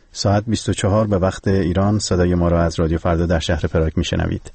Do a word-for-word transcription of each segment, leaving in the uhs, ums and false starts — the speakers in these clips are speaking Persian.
ساعت بیست و چهار به وقت ایران. صدای ما را از رادیو فردا در شهر پراگ میشنوید.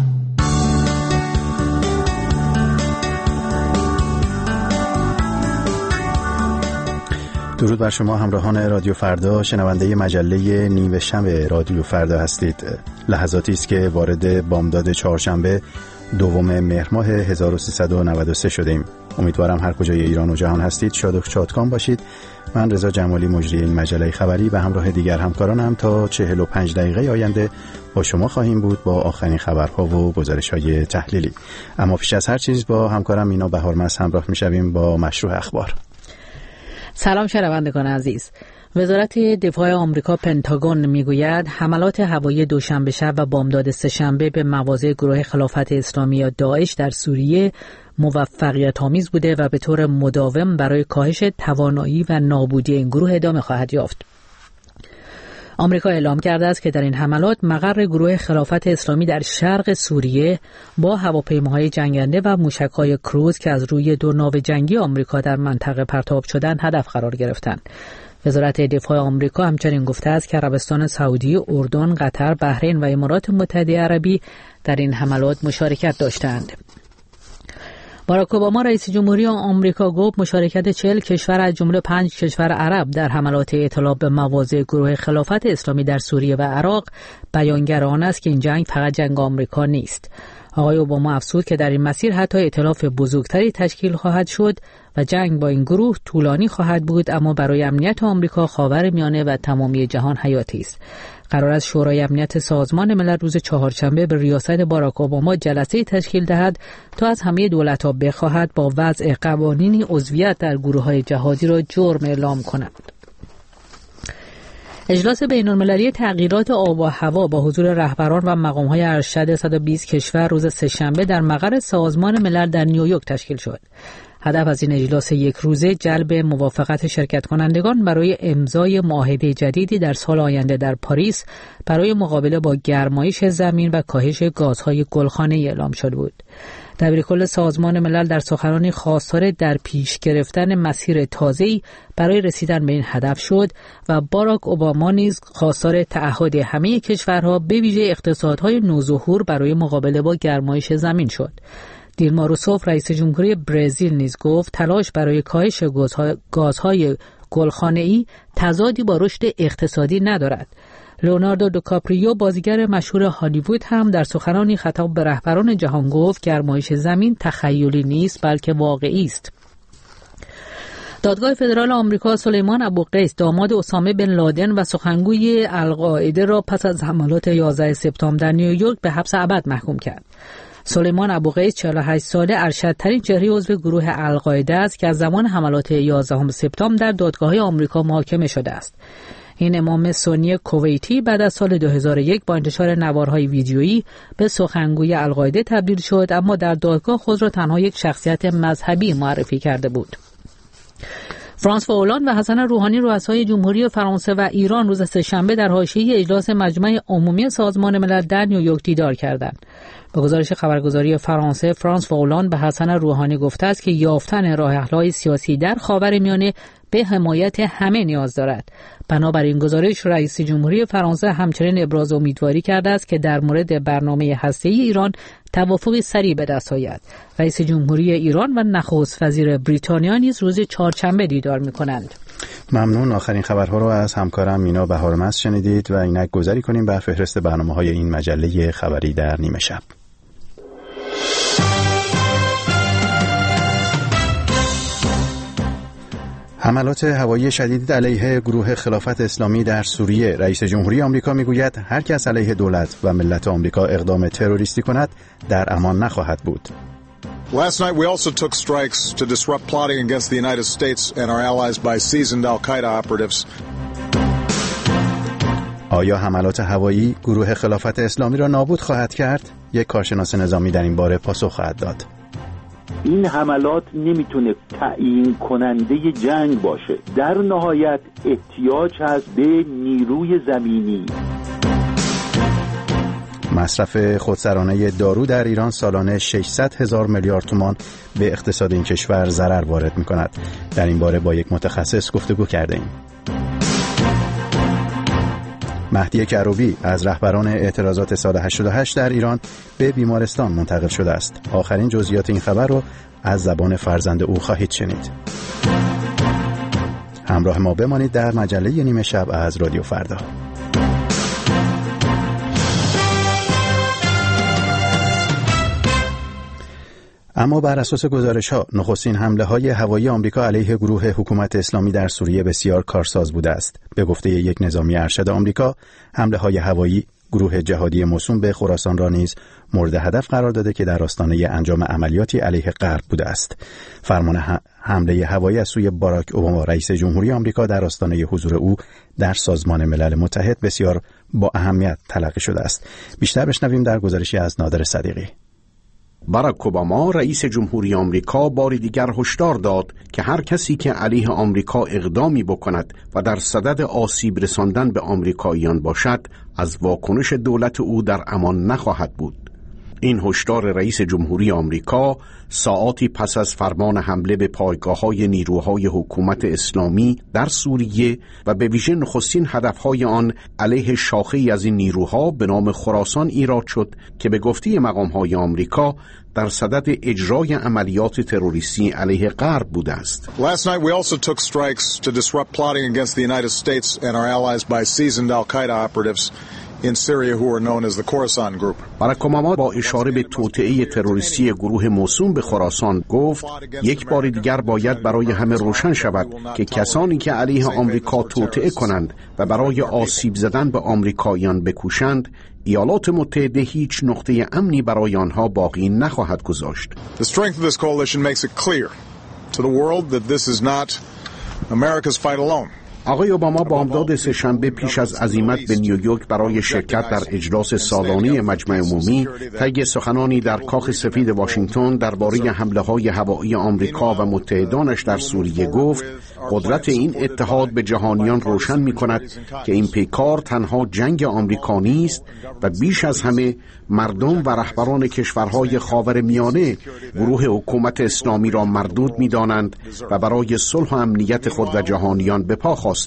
درود بر شما همراهان رادیو فردا، شنونده مجله نیمه شب رادیو فردا هستید. لحظاتی است که وارد بامداد چهارشنبه دوم مهر ماه هزار و سیصد و نود و سه شدیم. امیدوارم هر کجای ایران و جهان هستید شاد و شادکام باشید. من رضا جمالی مجری این مجله خبری و همراه دیگر همکارانم تا چهل و پنج دقیقه آینده با شما خواهیم بود با آخرین خبرها و گزارش‌های تحلیلی. اما پیش از هر چیز با همکارم مینا بهارمس همراه می‌شویم با مشروع اخبار. سلام شنوندگان عزیز. وزارت دفاع آمریکا پنتاگون میگوید حملات هوایی دوشنبه شب و بامداد سه‌شنبه به مواضع گروه خلافت اسلامی یا داعش در سوریه موفقیت آمیز بوده و به طور مداوم برای کاهش توانایی و نابودی این گروه ادامه خواهد یافت. آمریکا اعلام کرده است که در این حملات مقر گروه خلافت اسلامی در شرق سوریه با هواپیماهای جنگنده و موشک‌های کروز که از روی دو ناو جنگی آمریکا در منطقه پرتاب شدند هدف قرار گرفتند. وزارت دفاع آمریکا همچنین گفته است که عربستان سعودی، اردن، قطر، بحرین و امارات متحده عربی در این حملات مشارکت داشتند. باراک اوباما رئیس جمهوری آمریکا گفت مشارکت چهل کشور از جمله پنج کشور عرب در حملات اطلاع به مواضع گروه خلافت اسلامی در سوریه و عراق بیانگر آن است که این جنگ فقط جنگ آمریکا نیست. آقای اوباما افزود که در این مسیر حتی ائتلاف بزرگتری تشکیل خواهد شد و جنگ با این گروه طولانی خواهد بود، اما برای امنیت آمریکا، خاورمیانه و تمامی جهان حیاتی است. قرار است شورای امنیت سازمان ملل روز چهارشنبه به ریاست باراک اوباما جلسه تشکیل دهد تا از همه دولت‌ها بخواهد با وضع قوانینی عضویت در گروه‌های جهادی را جرم اعلام کنند. اجلاس بین‌المللی تغییرات آب و هوا با حضور رهبران و مقام‌های ارشد صد و بیست کشور روز سه‌شنبه در مقر سازمان ملل در نیویورک تشکیل شد. هدف از این اجلاس یک روزه جلب موافقت شرکت کنندگان برای امضای معاهده جدیدی در سال آینده در پاریس برای مقابله با گرمایش زمین و کاهش گازهای گلخانه‌ای اعلام شده بود. دبیرکل سازمان ملل در سخنرانی خواستار در پیش گرفتن مسیر تازه‌ای برای رسیدن به این هدف شد و باراک اوباما نیز خواستار تعهد همه کشورها به ویژه اقتصادهای نوظهور برای مقابله با گرمایش زمین شد. دیلما روسوف رئیس جمهوری برزیل نیز گفت تلاش برای کاهش گازهای گلخانه‌ای تضادی با رشد اقتصادی ندارد. لئوناردو دوکاپریو بازیگر مشهور هالیوود هم در سخنرانی خطاب به رهبران جهان گفت گرمایش زمین تخیلی نیست بلکه واقعی است. دادگاه فدرال آمریکا سلیمان ابوقیس داماد اسامه بن لادن و سخنگوی القاعده را پس از حملات یازده سپتامبر در نیویورک به حبس ابد محکوم کرد. سلیمان ابوقیس چهل و هشت ساله ارشدترین چهره عضو گروه القاعده است که از زمان حملات یازده سپتامبر در دادگاه‌های آمریکا محاکمه شده است. این امام سنی کویتی بعد از سال دو هزار و یک با انتشار نوارهای ویدیویی به سخنگوی القاعده تبدیل شد، اما در دادگاه خود را تنها یک شخصیت مذهبی معرفی کرده بود. فرانسوا هولند و حسن روحانی رؤسای جمهوری فرانسه و ایران روز سه‌شنبه در حاشیه اجلاس مجمع عمومی سازمان ملل در نیویورک دیدار کردند. با گزارش خبرگزاری فرانسه، فرانسوا هولند به حسن روحانی گفته است که یافتن راه حل‌های سیاسی در خاورمیانه به حمایت همه نیاز دارد. بنابراین گزارش رئیس جمهوری فرانسه همچنین ابراز امیدواری کرده است که در مورد برنامه هسته‌ای ایران توافقی سریع به دست آید. رئیس جمهوری ایران و نخست وزیر بریتانیا نیز روز چهارشنبه دیدار می‌کنند. ممنون. آخرین خبرها رو از همکارم مینا بهارمس شنیدید و اینک گذاری کنیم بر فهرست برنامه‌های این مجله خبری در نیمه شب. حملات هوایی شدید علیه گروه خلافت اسلامی در سوریه. رئیس جمهوری آمریکا میگوید هر کس علیه دولت و ملت آمریکا اقدام تروریستی کند در امان نخواهد بود. Last night we also took strikes to disrupt plotting against the United States and our allies by seasoned Al-Qaeda operatives. آیا حملات هوایی گروه خلافت اسلامی را نابود خواهد کرد؟ یک کارشناس نظامی در این باره پاسخ خواهد داد. این حملات نمیتونه تعیین کننده جنگ باشه. در نهایت احتیاج هست به نیروی زمینی. مصرف خودسرانه دارو در ایران سالانه ششصد هزار میلیارد تومان به اقتصاد این کشور ضرر وارد می‌کند. در این باره با یک متخصص گفتگو کردیم. مهدی کروبی از رهبران اعتراضات سال هشتاد و هشت در ایران به بیمارستان منتقل شده است. آخرین جزئیات این خبر رو از زبان فرزند او خواهید شنید. همراه ما بمانید در مجله نیمه شب از رادیو فردا. اما بر اساس گزارش‌ها نخستین حمله‌های هوایی آمریکا علیه گروه حکومت اسلامی در سوریه بسیار کارساز بوده است. به گفته یک نظامی ارشد آمریکا، حمله‌های هوایی گروه جهادی موسوم به خراسان را نیز مورد هدف قرار داده که در آستانه انجام عملیاتی علیه غرب بوده است. فرمان حمله هوایی از سوی باراک اوباما رئیس جمهوری آمریکا در آستانه حضور او در سازمان ملل متحد بسیار با اهمیت تلقی شده است. بیشتر بشنویم در گزارشی از نادر صدیقی. باراک اوباما رئیس جمهوری آمریکا بار دیگر هشدار داد که هر کسی که علیه آمریکا اقدامی بکند و در صدد آسیب رساندن به آمریکاییان باشد، از واکنش دولت او در امان نخواهد بود. این هشدار رئیس جمهوری آمریکا ساعاتی پس از فرمان حمله به پایگاه‌های نیروهای حکومت اسلامی در سوریه و به ویژه نخستین هدفهای آن علیه شاخه‌ای از این نیروها به نام خراسان ایراد شد که به گفته مقام‌های آمریکا در صدد اجرای عملیات تروریستی علیه غرب بوده است. Last night we also took strikes to disrupt plotting against the United States and our allies by seasoned Al-Qaeda operatives in Syria who are known as the Khorasan Group. باراک اوباما با اشاره به توطئه تروریستی گروه موسوم به خراسان گفت یک بار دیگر باید برای همه روشن شود که کسانی که علیه آمریکا توطئه کنند و برای آسیب زدن به آمریکاییان بکوشند، ایالات متحده هیچ نقطه امنی برای آنها باقی نخواهد گذاشت. The strength of this coalition makes it clear to the world that this is not America's fight alone. آقای اوباما بامداد سه‌شنبه پیش از عزیمت به نیویورک برای شرکت در اجلاس سالانه مجمع عمومی طی سخنانی در کاخ سفید واشنگتن درباره حمله‌های هوایی آمریکا و متحدانش در سوریه گفت قدرت این اتحاد به جهانیان روشن می‌کند که این پیکار تنها جنگ آمریکا نیست و بیش از همه مردم و رهبران کشورهای خاورمیانه گروه حکومت اسلامی را مردود می‌دانند و برای صلح و امنیت خود و جهانیان به پا خواستند.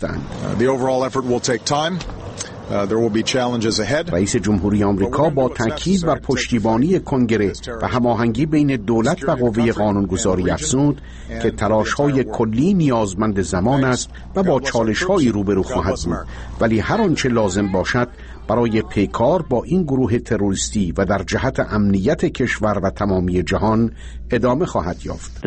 رئیس جمهوری آمریکا با تاکید بر پشتیبانی کنگره و هماهنگی بین دولت و قوه قانونگذاری افزود که تلاش‌های کلی نیازمند زمان است و با چالش‌هایی روبرو خواهد بود، ولی هر آنچه لازم باشد برای پیکار با این گروه تروریستی و در جهت امنیت کشور و تمامی جهان ادامه خواهد یافت.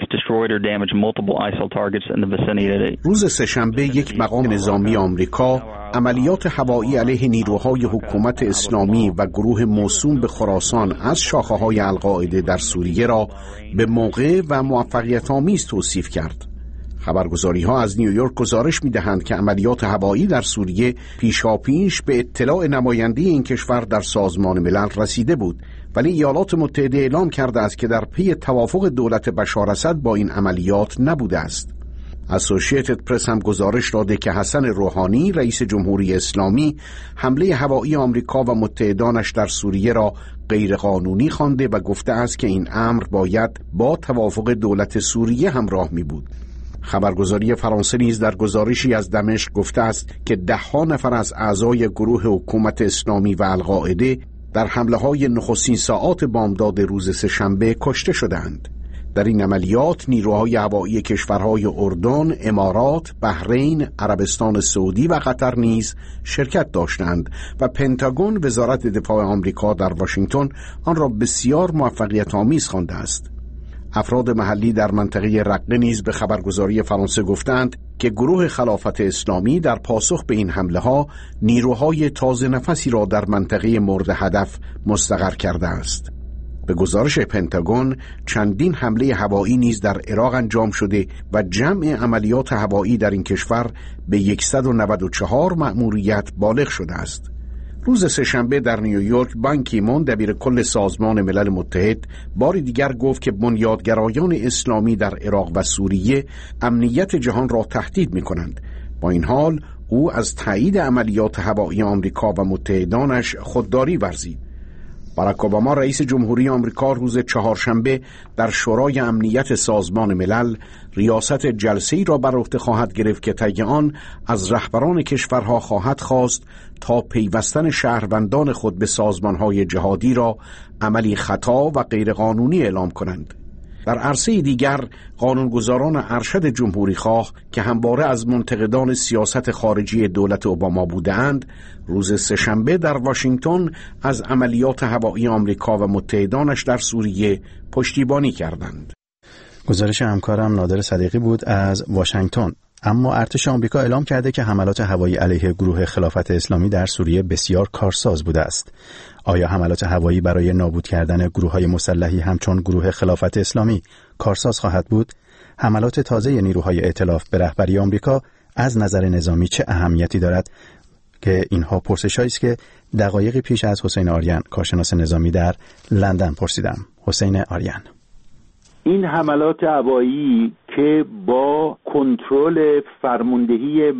روز سه‌شنبه یک مقام نظامی آمریکا عملیات هوایی علیه نیروهای حکومت اسلامی و گروه موسوم به خراسان از شاخه‌های القاعده در سوریه را به موقع و موفقیت‌آمیز توصیف کرد. خبرگزاری‌ها از نیویورک گزارش می‌دهند که عملیات هوایی در سوریه پیشاپیش به اطلاع نماینده این کشور در سازمان ملل رسیده بود، ولی ایالات متحده اعلام کرده است که در پی توافق دولت بشار اسد با این عملیات نبوده است. اسوسییتد پرس هم گزارش داده که حسن روحانی رئیس جمهوری اسلامی حمله هوایی آمریکا و متحدانش در سوریه را غیرقانونی خوانده و گفته است که این امر باید با توافق دولت سوریه همراه می بود. خبرگزاری فرانسه نیز در گزارشی از دمشق گفته است که ده‌ها نفر از اعضای گروه حکومت اسلامی و القاعده در حمله‌های نخستین ساعات بامداد روز سه‌شنبه کشته شدند. در این عملیات نیروهای هوایی کشورهای اردن، امارات، بحرین، عربستان سعودی و قطر نیز شرکت داشتند و پنتاگون وزارت دفاع آمریکا در واشنگتن آن را بسیار موفقیت‌آمیز خوانده است. افراد محلی در منطقه رقه نیز به خبرگزاری فرانسه گفتند که گروه خلافت اسلامی در پاسخ به این حمله ها نیروهای تازه نفسی را در منطقه مورد هدف مستقر کرده است. به گزارش پنتاگون چندین حمله هوایی نیز در عراق انجام شده و جمع عملیات هوایی در این کشور به صد و نود و چهار مأموریت بالغ شده است. روز سه‌شنبه در نیویورک بان کی مون دبیر کل سازمان ملل متحد بار دیگر گفت که بنیادگرایان اسلامی در عراق و سوریه امنیت جهان را تهدید می کنند. با این حال او از تایید عملیات هوایی آمریکا و متحدانش خودداری ورزید. باراک اوباما رئیس جمهوری آمریکا روز چهارشنبه در شورای امنیت سازمان ملل ریاست جلسه‌ای را بر عهده خواهد گرفت که طی آن از رهبران کشورها خواهد خواست تا پیوستن شهروندان خود به سازمان‌های جهادی را عملی خطا و غیرقانونی اعلام کنند. در عرصه دیگر قانونگذاران ارشد جمهوری خواه که همواره از منتقدان سیاست خارجی دولت اوباما بودند، روز سه‌شنبه در واشنگتن از عملیات هوایی آمریکا و متحدانش در سوریه پشتیبانی کردند. گزارش همکارم نادر صدیقی بود از واشنگتن. اما ارتش آمریکا اعلام کرده که حملات هوایی علیه گروه خلافت اسلامی در سوریه بسیار کارساز بوده است. آیا حملات هوایی برای نابود کردن گروه‌های مسلحی همچون گروه خلافت اسلامی کارساز خواهد بود؟ حملات تازه نیروهای ائتلاف به رهبری آمریکا از نظر نظامی چه اهمیتی دارد؟ که اینها پرسش‌هایی است که دقایقی پیش از حسین آریان، کارشناس نظامی در لندن پرسیدم. حسین آریان: این حملات هوایی که با کنترل فرماندهی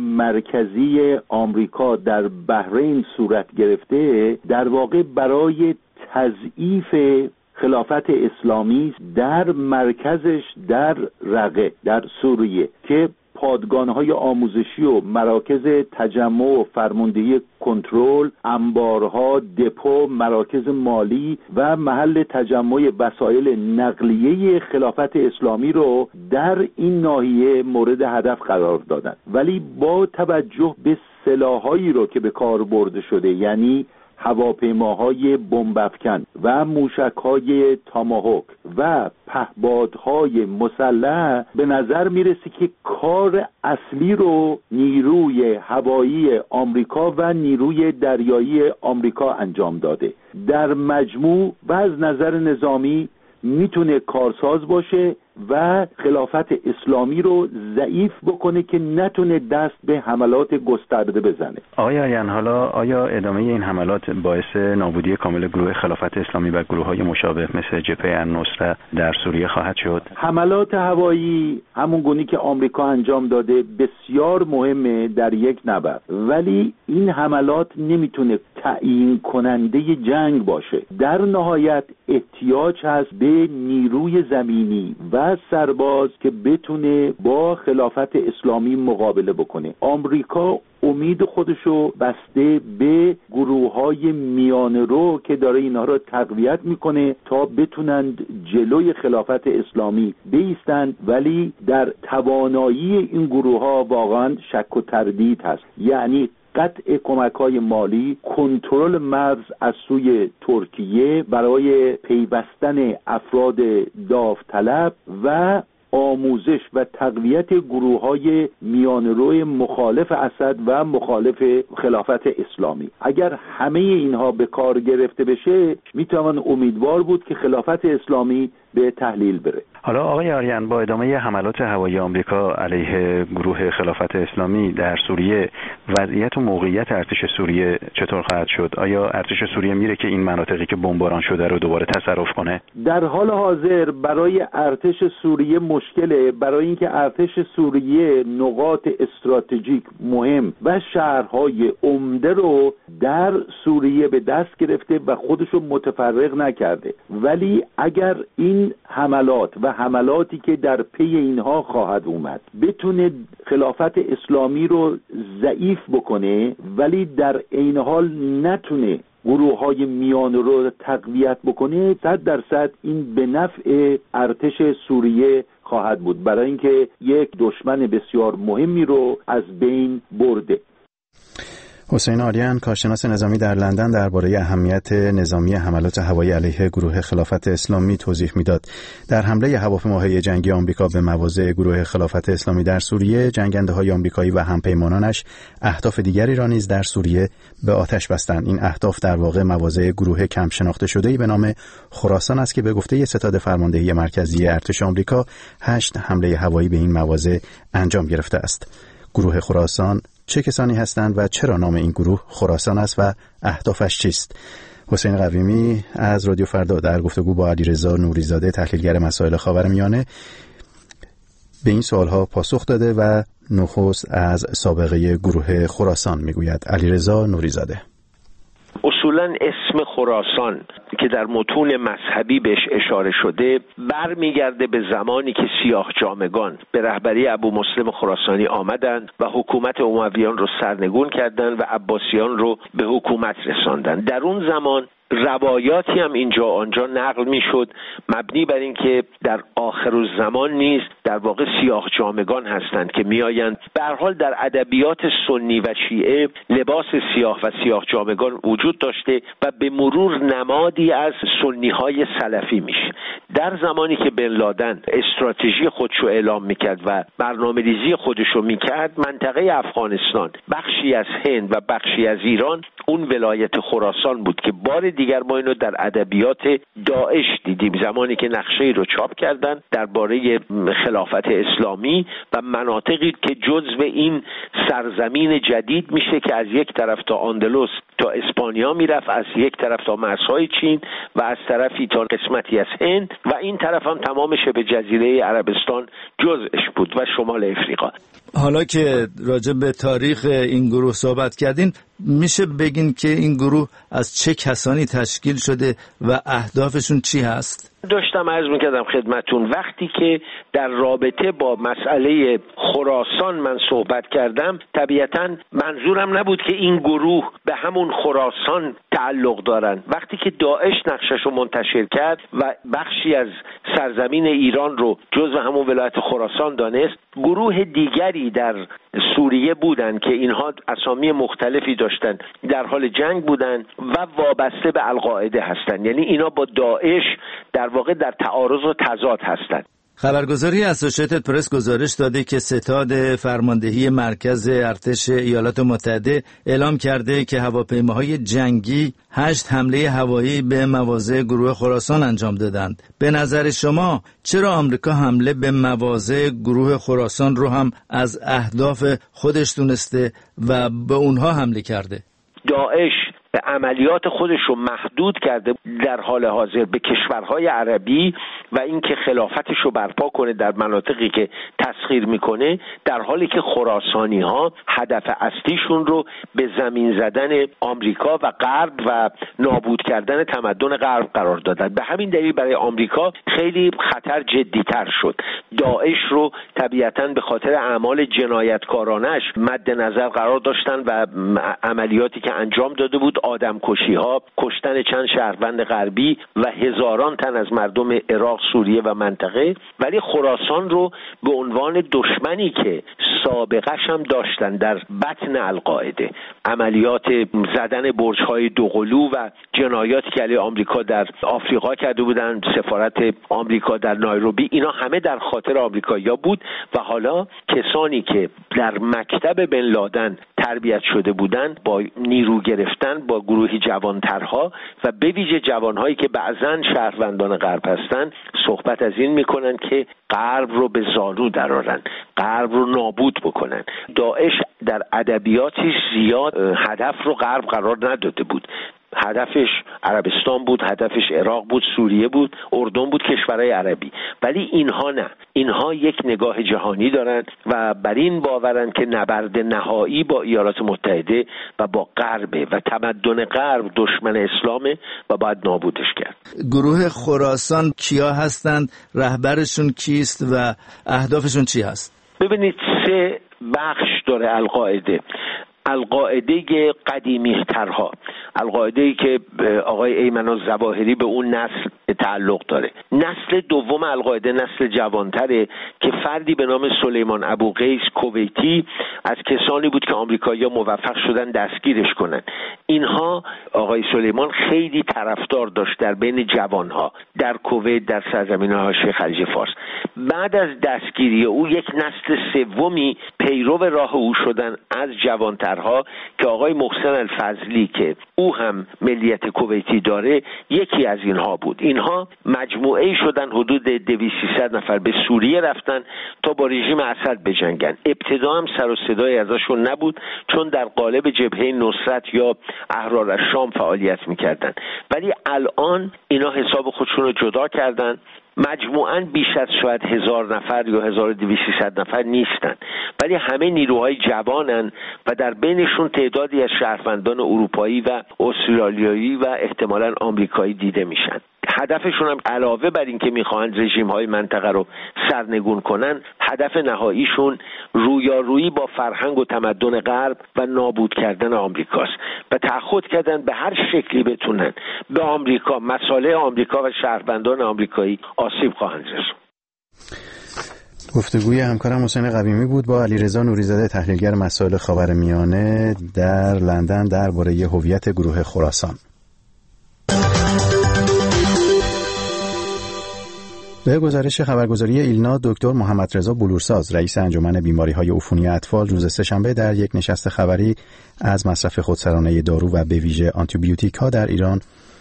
مرکزی آمریکا در بحرین صورت گرفته، در واقع برای تضعیف خلافت اسلامی در مرکزش در رقه در سوریه که پادگان‌های آموزشی و مراکز تجمع و فرماندهی کنترل، انبارها، دپو، مراکز مالی و محل تجمع وسایل نقلیه خلافت اسلامی رو در این ناحیه مورد هدف قرار دادن. ولی با توجه به سلاحایی رو که به کار برده شده، یعنی هواپیماهای بمب‌افکن و موشک‌های تاماهوک و پهپادهای مسلح، به نظر میرسه که کار اصلی رو نیروی هوایی آمریکا و نیروی دریایی آمریکا انجام داده. در مجموع و از نظر نظامی میتونه کارساز باشه و خلافت اسلامی رو ضعیف بکنه که نتونه دست به حملات گسترده بزنه. آیا یعنی حالا آیا ادامه این حملات باعث نابودی کامل گروه خلافت اسلامی و گروه‌های مشابه مثل جبهه النصره در سوریه خواهد شد؟ حملات هوایی همون گونی که آمریکا انجام داده بسیار مهمه در یک نبرد، ولی این حملات نمیتونه تعیین کننده جنگ باشه. در نهایت احتیاج هست به نیروی زمینی و سرباز که بتونه با خلافت اسلامی مقابله بکنه. آمریکا امید خودشو بسته به گروه‌های میانه رو که داره اینها رو تقویت میکنه تا بتونند جلوی خلافت اسلامی بایستند، ولی در توانایی این گروه‌ها واقعا شک و تردید هست. یعنی قطع کمک‌های مالی، کنترل مرز از سوی ترکیه برای پیوستن افراد داوطلب و آموزش و تقویت گروه‌های میانه‌رو مخالف اسد و مخالف خلافت اسلامی. اگر همه اینها به کار گرفته بشه، میتوان امیدوار بود که خلافت اسلامی به تحلیل بره. حالا آقای آریان، با ادامه حملات هوایی آمریکا علیه گروه خلافت اسلامی در سوریه، وضعیت و موقعیت ارتش سوریه چطور خواهد شد؟ آیا ارتش سوریه میره که این مناطقی که بمباران شده رو دوباره تصرف کنه؟ در حال حاضر برای ارتش سوریه مشکله، برای اینکه ارتش سوریه نقاط استراتژیک مهم و شهرهای عمده رو در سوریه به دست گرفته و خودشو متفرق نکرده. ولی اگر این حملات و حملاتی که در پی اینها خواهد اومد بتونه خلافت اسلامی رو ضعیف بکنه، ولی در عین حال نتونه گروه‌های میانه رو تقویت بکنه، صد درصد این به نفع ارتش سوریه خواهد بود، برای اینکه یک دشمن بسیار مهمی رو از بین برده. حسین آریان، کارشناس نظامی در لندن، درباره اهمیت نظامی حملات هوایی علیه گروه خلافت اسلامی توضیح میداد. در حمله هواپیماهای جنگی آمریکا به مواضع گروه خلافت اسلامی در سوریه، جنگنده‌های آمریکایی و همپیمانانش اهداف دیگری را نیز در سوریه به آتش بستند. این اهداف در واقع مواضع گروه کم شناخته شده‌ای به نام خراسان است که به گفته ستاد فرماندهی مرکزی ارتش آمریکا هشت حمله هوایی به این مواضع انجام گرفته است. گروه خراسان چه کسانی هستند و چرا نام این گروه خراسان است و اهدافش چیست؟ حسین قویمی از رادیو فردا در گفتگو با علیرضا نوریزاده، تحلیلگر مسائل خاورمیانه، به این سوالها پاسخ داده و نخست از سابقه گروه خراسان میگوید. علیرضا نوریزاده: اصولا اسم خراسان که در متون مذهبی بهش اشاره شده برمیگرده به زمانی که سیاه جامگان به رهبری ابو مسلم خراسانی آمدند و حکومت امویان رو سرنگون کردند و عباسیان رو به حکومت رساندند. در اون زمان روایاتی هم اینجا آنجا نقل میشد مبنی بر این که در آخر الزمان نیز در واقع سیاه جامگان هستند که میآیند. به هر حال در ادبیات سنی و شیعه لباس سیاه و سیاه جامگان وجود داشته و به مرور نمادی از سنی های سلفی میشه. در زمانی که بن لادن استراتژی خودشو اعلام میکرد و برنامه‌ریزی خودشو میکرد، منطقه افغانستان، بخشی از هند و بخشی از ایران اون ولایت خراسان بود که بار دیگر ما اینو در ادبیات داعش دیدیم، زمانی که نقشه رو چاپ کردن درباره خلافت اسلامی و مناطقی که جزو این سرزمین جدید میشه که از یک طرف تا اندلس تا اسپانیا میرفت، از یک طرف تا مرزهای چین و از طرفی تا قسمتی از هند و این طرف هم تمام شبه جزیره عربستان جزءش بود و شمال افریقا. حالا که راجع به تاریخ این گروه صحبت کردین، میشه بگین که این گروه از چه کسانی تشکیل شده و اهدافشون چی هست؟ داشتم عرض میکردم خدمتون وقتی که در رابطه با مسئله خراسان من صحبت کردم، طبیعتاً منظورم نبود که این گروه به همون خراسان تعلق دارن. وقتی که داعش نقشش رو منتشر کرد و بخشی از سرزمین ایران رو جزو همون ولایت خراسان دانست، گروه دیگری در سوریه بودن که اینها اسامی مختلفی داشتن، در حال جنگ بودن و وابسته به القاعده هستن، یعنی اینا با داعش در واقع در تعارض و تضاد هستند. خبرگزاری اسوشیتد پرس گزارش داده که ستاد فرماندهی مرکز ارتش ایالات متحده اعلام کرده که هواپیماهای جنگی هشت حمله هوایی به مواضع گروه خراسان انجام دادند. به نظر شما چرا آمریکا حمله به مواضع گروه خراسان رو هم از اهداف خودش دونسته و به اونها حمله کرده؟ داعش عملیات خودش رو محدود کرده در حال حاضر به کشورهای عربی و اینکه خلافتش رو برپا کنه در مناطقی که تسخیر میکنه، در حالی که خراسانی ها هدف اصلیشون رو به زمین زدن آمریکا و غرب و نابود کردن تمدن غرب قرار دادن. به همین دلیل برای آمریکا خیلی خطر جدی‌تر شد. داعش رو طبیعتاً به خاطر اعمال جنایتکارانش مد نظر قرار داشتن و عملیاتی که انجام داده بود، آدمکشی ها، کشتن چند شهروند غربی و هزاران تن از مردم عراق، سوریه و منطقه، ولی خراسان رو به عنوان دشمنی که سابقش هم داشتن در بطن القاعده، عملیات زدن برج‌های دوقلو و جنایاتی که علیه آمریکا در آفریقا کرده بودن، سفارت آمریکا در نایروبی، اینا همه در خاطر آمریکایی‌ها بود و حالا کسانی که در مکتب بن لادن تربیت شده بودن با نیرو گرفتن با گروهی جوانترها و به ویژه جوانهایی که بعضاً شهروندان غرب هستن صحبت از این میکنن که غرب رو به زانو درارن، غرب رو نابود بکنن. داعش در ادبیاتش زیاد هدف رو غرب قرار نداده بود. هدفش عربستان بود، هدفش عراق بود، سوریه بود، اردن بود، کشورهای عربی. ولی اینها نه، اینها یک نگاه جهانی دارن و بر این باورن که نبرد نهایی با ایالات متحده و با غربه و تمدن غرب دشمن اسلامه و باید نابودش کرد. گروه خراسان کیا هستند؟ رهبرشون کیست و اهدافشون چی هست؟ ببینید سه بخش داره القاعده. القاعده قدیمی ترها، القاعده‌ای که آقای ایمن الظواهری به اون نسل تعلق داره. نسل دوم القاعده نسل جوانتره که فردی به نام سلیمان ابوقیس کویتی از کسانی بود که آمریکایی‌ها موفق شدن دستگیرش کنن. اینها آقای سلیمان خیلی طرفدار داشت در بین جوانها در کویت، در سرزمین‌های حاشیه خلیج فارس. بعد از دستگیری او یک نسل سومی پیرو راه او شدن از جوانترها که آقای محسن الفضلی که او هم ملیت کویتی داره یکی از اینها بود. اینها مجموعه شدن حدود دویست سیصد نفر به سوریه رفتن تا با رژیم اسد بجنگن. ابتدا هم سر و صدای ازشون نبود چون در قالب جبهه نصرت یا احرار از شام فعالیت میکردن، ولی الان اینا حساب خودشون رو جدا کردن. مجموعاً بیش از شاید هزار نفر یا هزار و دویست نفر نیستن، ولی همه نیروهای جوانن و در بینشون تعدادی از شهروندان اروپایی و استرالیایی و احتمالاً آمریکایی دیده میشن. هدفشون هم علاوه بر این که میخواهند رژیم‌های منطقه رو سرنگون کنن، هدف نهاییشون رویارویی با فرهنگ و تمدن غرب و نابود کردن آمریکاست و تعهد کردن به هر شکلی بتونن به آمریکا، مصالح آمریکا و شهروندان آمریکایی آسیب خواهند رسوند. گفتگوی همکارم حسین قویمی بود با علیرضا نوری‌زاده، تحلیلگر مسائل خاورمیانه در لندن درباره هویت گروه خراسان. به گزارش خبرگزاری ایلنا، دکتر محمد رضا بلورساز، رئیس انجمن بیماری‌های عفونی اطفال، روز سه‌شنبه در یک نشست خبری از مصرف خودسرانه دارو و به ویژه آنتیبیوتیک‌ها در ایران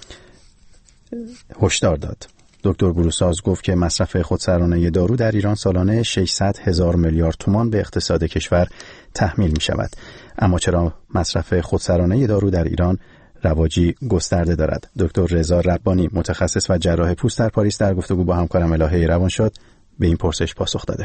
هشدار داد. دکتر بلورساز گفت که مصرف خودسرانه دارو در ایران سالانه ششصد هزار میلیارد تومان به اقتصاد کشور تحمیل می شود. اما چرا مصرف خودسرانه دارو در ایران رواجی گسترده دارد؟ دکتر رضا ربانی، متخصص و جراح پوست در پاریس، در گفتگو با همکارم الهه روانشاد به این پرسش پاسخ داده.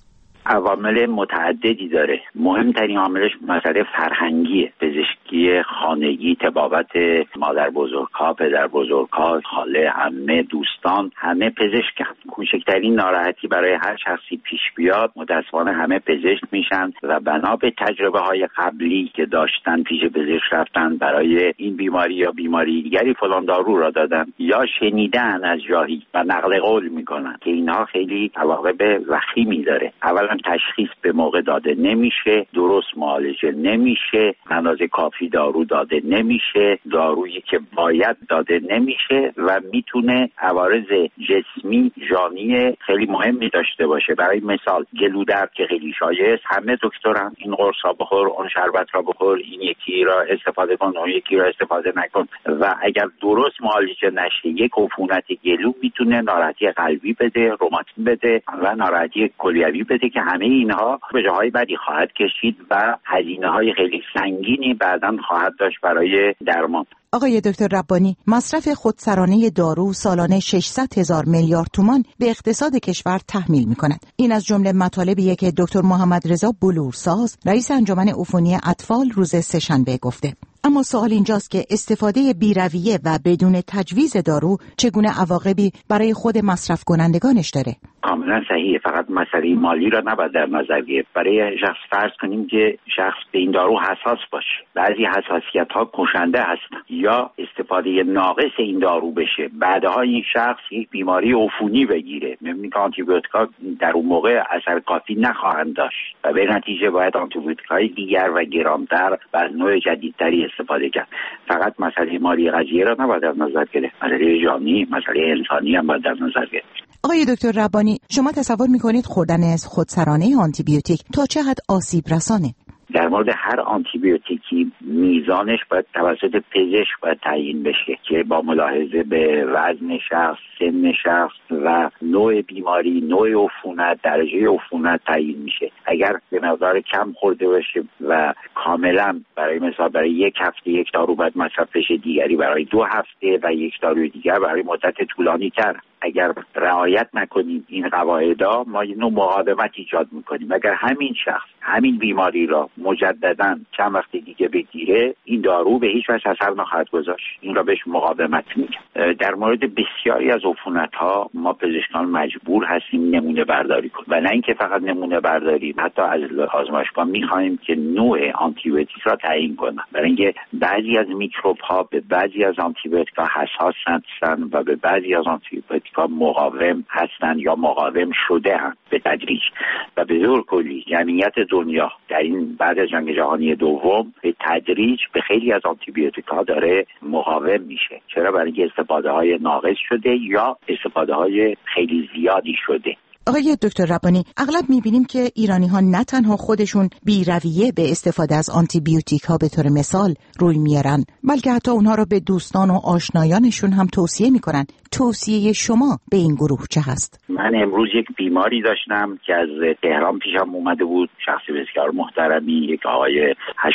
عوامل متعددی داره. مهمترین عاملش مسئله فرهنگیه. پزشکی خانگی، طبابت مادر بزرگ‌ها، پدر بزرگ‌ها، خاله، عمه، دوستان، همه پزشکن. کوچکترین ناراحتی برای هر شخصی پیش بیاد، متأسفانه همه پزشک میشن و بنا به تجربه های قبلی که داشتن پیش پزشک رفتن، برای این بیماری یا بیماری دیگری فلان دارو را دادن، یا شنیدن از جاهی و نقل قول میکنن که اینها خیلی عواقب وخیمی داره. اولا تشخیص به موقع داده نمیشه، درست معالجه نمیشه، اندازه کافی دارو داده نمیشه، دارویی که باید داده نمیشه و میتونه عوارض جسمی جانی خیلی مهمی داشته باشه. برای مثال گلودرد که خیلی شایع است، همه دکترن این قرص را بخور، اون شربت را بخور، این یکی را استفاده کن، اون یکی را استفاده نکن و اگر درست معالجه نشه یک عفونت گلو میتونه ناراحتی قلبی بده، روماتیسم بده و ناراحتی کلیوی بده که همه اینها به جاهای بدی خواهد کشید و هزینه‌های خیلی سنگینی بعداً خواهد داشت برای درمان. آقای دکتر ربانی، مصرف خودسرانه دارو سالانه ششصد هزار میلیارد تومان به اقتصاد کشور تحمیل می‌کند. این از جمله مطالبیه که دکتر محمد رضا بلورساز، رئیس انجمن عفونی اطفال، روز سه‌شنبه گفته. اما سوال اینجاست که استفاده بی‌رویه و بدون تجویز دارو چگونه عواقبی برای خود مصرف کنندگانش داره؟ کاملا صحیحه. فقط مسئله مالی را نباید در نظر گرفت. برای شخص فرض کنیم که شخص به این دارو حساس باشه، بعضی حساسیت‌ها کشنده هستن یا استفاده ناقص این دارو بشه، بعدها این شخص یک بیماری عفونی بگیره. می‌بینید که آنتیبیوتیکا در اون موقع اثر کافی نخواهند داشت و به نتیجه باید آنتیبیوتیک‌های دیگر و گرانتر و از نوع جدیدتری استفاده کرد. فقط مسئله مالی قضیه را نباید در نظر گرفت، مسئله جانی، مسئله انسانی هم باید در نظر گرفت. آقای دکتر ربانی، شما تصور می‌کنید خوردن از خودسرانه آنتیبیوتیک تا چه حد آسیب رسانه؟ در مورد هر آنتیبیوتیکی میزانش باید توسط پزشک باید تعیین بشه که با ملاحظه به وزن شخص، سن شخص و نوع بیماری، نوع عفونت، درجه عفونت تعیین میشه. اگر به مقدار کم خورده باشه و کاملا برای مثال برای یک هفته یک دارو باید مصرف بشه، دیگری برای دو هفته و یک داروی دیگر برای مدت طولانی تر. اگر رعایت نکنیم این قواعدا، ما یه نوع مقاومت ایجاد میکنیم. اگر همین شخص همین بیماری را مجددا چند وقت دیگه بگیره، این دارو به هیچ وجه اثر نخواهد گذاشت. این را بهش مقاومت میگن. در مورد بسیاری از عفونت‌ها ما پزشکان مجبور هستیم نمونه برداری کنیم و نه اینکه فقط نمونه برداری، حتی از آزمایشگاه میخوایم که نوع آنتیبیوتیک را تعیین کنن، برای اینکه بعضی از میکروب‌ها به بعضی از آنتیبیوتیک‌ها حساس هستند و به بعضی از آنتیبیوتیک‌ها مقاوم هستند یا مقاوم شده اند به تدریج. و به طور کلی جمعیت دنیا در این بعد از جنگ جهانی دوم به تدریج به خیلی از آنتیبیوتیک‌ها داره مقاوم میشه. چرا؟ برای اینکه استفاده‌های ناقص شده یا استفاده‌های خیلی زیادی شده. آقای دکتر ربانی، اغلب می‌بینیم که ایرانی‌ها نه تنها خودشون بی‌رویه به استفاده از آنتیبیوتیک‌ها به طور مثال روی میارن، بلکه حتی اونها رو به دوستان و آشنایانشون هم توصیه میکنن. توصیه شما به این گروه چه هست؟ من امروز یک بیماری داشتم که از تهران پیشم اومده بود، شخصی بسیار محترمی، یک آقای هشتاد و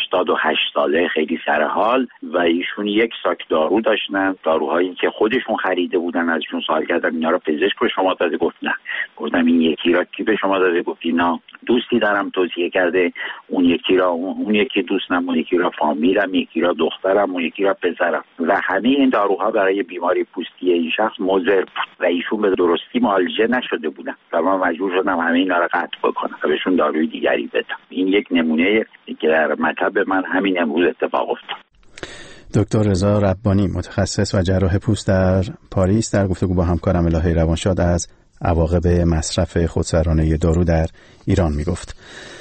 هشت ساله خیلی سر حال و ایشون یک ساک دارو داشتن، داروهایی که خودشون خریده بودن. ازشون سوال کردم اینا رو پزشک به شما داده؟ گفت نه. گفتم این یکی را کی به شما داده؟ گفت اینا دوستی دارم توصیه کرده، اون یکی را اون یکی دوستم، اون یکی را فامیلم، یکی را دخترم، اون یکی را پسرم. و همه این داروها برای بیماری پوستی این شخص مضر بود و ایشون به درستی معالجه نشده بودن و من مجبور شدم همه اینا را قطع بکنم و بهشون داروی دیگری بدم. این یک نمونه که در مطب من همین امروز اتفاق افتاد. دکتر رضا ربانی، متخصص و جراح پوست در پاریس، در گفتگو با همکارم الهه روانشاد از عواقب مصرف خودسرانه دارو در ایران میگفت.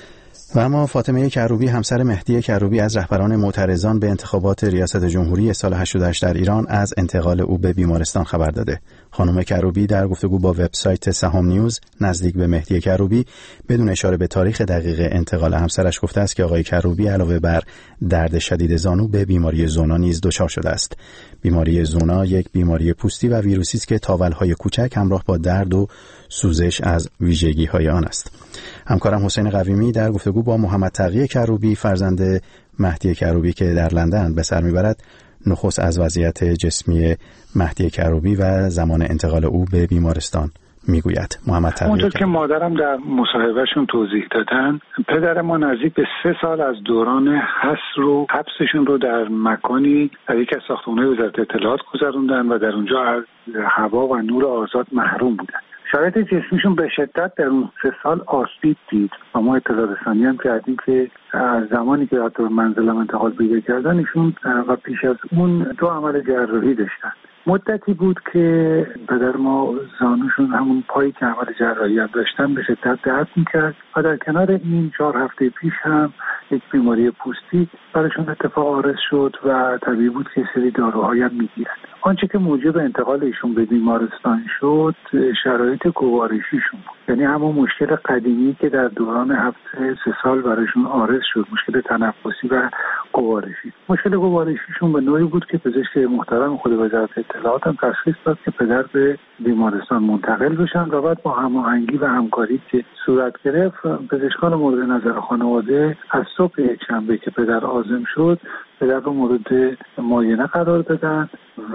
و اما فاطمه کروبی، همسر مهدی کروبی، از رهبران معترضان به انتخابات ریاست جمهوری سال هشتاد و هشت در ایران از انتقال او به بیمارستان خبر داده. خانم کروبی در گفتگو با وبسایت سهام نیوز نزدیک به مهدی کروبی بدون اشاره به تاریخ دقیق انتقال همسرش گفته است که آقای کروبی علاوه بر درد شدید زانو به بیماری زونا نیز دچار شده است. بیماری زونا یک بیماری پوستی و ویروسی است که تاولهای کوچک همراه با درد و سوزش از ویژگی‌های آن است. همکارم حسین قویمی در گفتگو با محمد تقی کروبی، فرزند مهدی کروبی که در لندن به سر میبرد، نخست از وضعیت جسمی مهدی کروبی و زمان انتقال او به بیمارستان میگوید. محمد تقی اونطور که مادرم در مصاحبهشون توضیح دادن، پدر ما نزدیک به سه سال از دوران حصر و حبسشون رو در مکانی در یکی از ساختمان‌های وزارت اطلاعات گذروندن و در اونجا از هوا و نور آزاد محروم بودن. شرایط جسمیشون به شدت در اون سه سال آسیب دید و ما اطلاع رسانی هم کردیم که از زمانی که حتی منزلم انتقال پیدا کردن ایشون و پیش از اون دو عمل جراحی داشتن. مدتی بود که پدر ما زانوشون همون پایی که عمل جراحی هم داشتن به شدت درد میکرد و در کنار این چهار هفته پیش هم یک بیماری پوستی براشون اتفاق عارض شد و طبیعی بود که سری داروهایی هم میگیرن. آنچه که موجب انتقال ایشون به بیمارستان شد شرایط گوارشیشون بود، یعنی همون مشکل قدیمی که در دوران هفته سه سال براشون عارض شد، مشکل تنفسی و گوارشی. مشکل گوارشیشون به نوعی بود که پزشک محترم خود وزارت اطلاعات هم تشخیص داد که پدر به بیمارستان منتقل بشن و بعد با هماهنگی و همکاری که صورت گرفت، پزشکان مورد نظر خانواده از صبح یکشنبه که پدر عازم شد پدر رو مورد معاینه قرار دادن و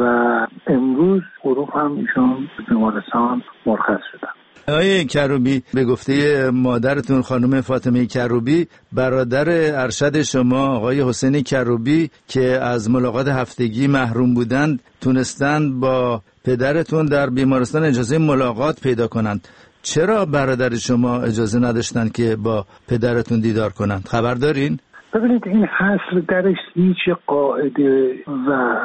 امروز غروب هم ایشون بیمارستان مرخص شدن. آقای کروبی، به گفته مادرتون خانم فاطمه کروبی، برادر ارشد شما آقای حسین کروبی که از ملاقات هفتگی محروم بودند تونستند با پدرتون در بیمارستان اجازه ملاقات پیدا کنند. چرا برادر شما اجازه نداشتند که با پدرتون دیدار کنند؟ خبر دارین؟ ببینید، این حصر درش هیچ قاعده و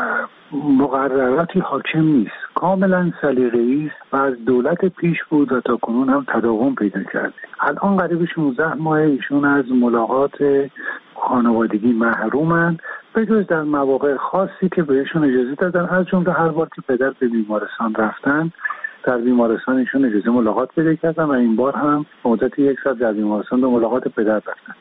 مقرراتی حاکم نیست، کاملا سلیقه‌ای است و از دولت پیش بود و تا کنون هم تداوم پیدا کرده. الان قریب شانزده ماه ایشون از ملاقات خانوادگی محرومن، به جز در مواقع خاصی که بهشون اجازه دادن، از جمله هر بار که پدر به بیمارستان رفتن در بیمارستان ایشون اجازه ملاقات پیدا کردن و این بار هم مدت یک ساعت در بیمارستان به ملاقات پدر رفتن.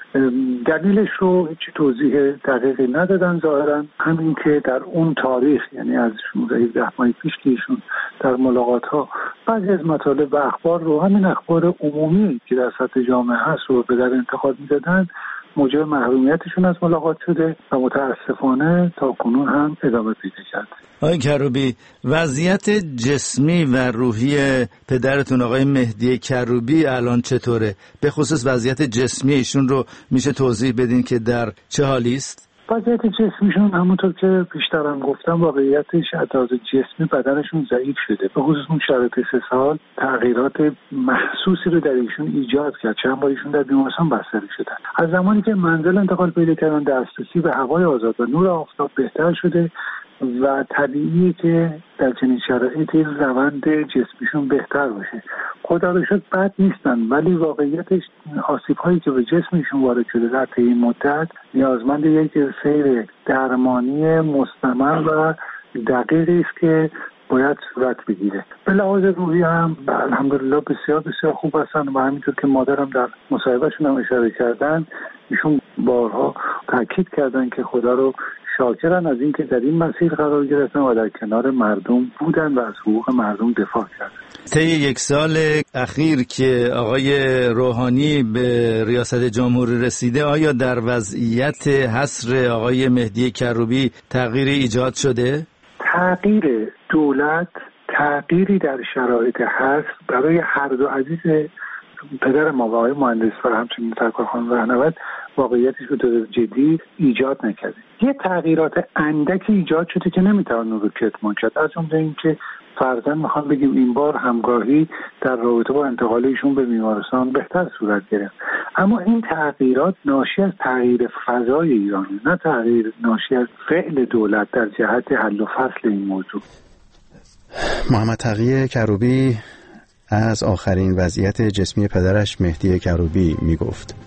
دلیلش رو هیچ توضیح دقیقی ندادن، ظاهرا همین که در اون تاریخ، یعنی از هفده ماه پیش که ایشون در ملاقات ها بعضی از مطالب و اخبار رو، همین اخبار عمومی که در سطح جامعه هست رو به در انتقاد میدادن، موجب محرومیتشون از ملاقات شده و متاسفانه تا کنون هم ادامه پیدا کرده. آقای کروبی، وضعیت جسمی و روحی پدرتون آقای مهدی کروبی الان چطوره؟ به خصوص وضعیت جسمی ایشون رو میشه توضیح بدین که در چه حالی است؟ وضعیت جسمیشون همونطور که پیشترم گفتم، واقعیتش از جسمی بدنشون ضعیف شده. به خصوص اون شرایط سه سال تغییرات محسوسی رو در ایشون ایجاد کرد. چند بار ایشون در بیمارستان بستری شدن. از زمانی که منزل انتقال پیدا کردن، دسترسی به هوای آزاد و نور آفتاب بهتر شده و طبیعیه که در چنین شرایطی روند جسمیشون بهتر باشه. خدا رو شکر بد نیستن، ولی واقعیتش آسیب هایی که به جسمشون وارد شده در طی این مدت نیازمند یک سیر درمانی مستمر و دقیقی است که باید صورت بگیره. به لحاظ روحی هم الحمدلله بسیار بسیار خوب هستن و همینطور که مادرم در مصاحبهشون هم اشاره کردن، ایشون بارها تاکید کردن که خدا رو شاکرن از اینکه در این مسیر قرار گرفتن و در کنار مردم بودن و از حقوق مردم دفاع کردن. طی یک سال اخیر که آقای روحانی به ریاست جمهوری رسیده، آیا در وضعیت حصر آقای مهدی کروبی تغییری ایجاد شده؟ تغییر دولت، تغییری در شرایط حصر برای هر دو عزیز پدر ما و آقای مهندس و همچنین سرکار خانم رهنورد واقعیتش به طور جدی ایجاد نکرده. یه تغییرات اندکی ایجاد شده که نمیتوان رو کتمان کرد، از جمله اینکه فرضاً میخوام بگیم این بار همگاهی در رابطه با انتقال ایشون به بیمارستان بهتر صورت گرفت، اما این تغییرات ناشی از تغییر فضای ایران، نه تغییر ناشی از فعل دولت در جهت حل و فصل این موضوع. محمد تقی کروبی از آخرین وضعیت جسمی پدرش مهدی کروبی میگفت.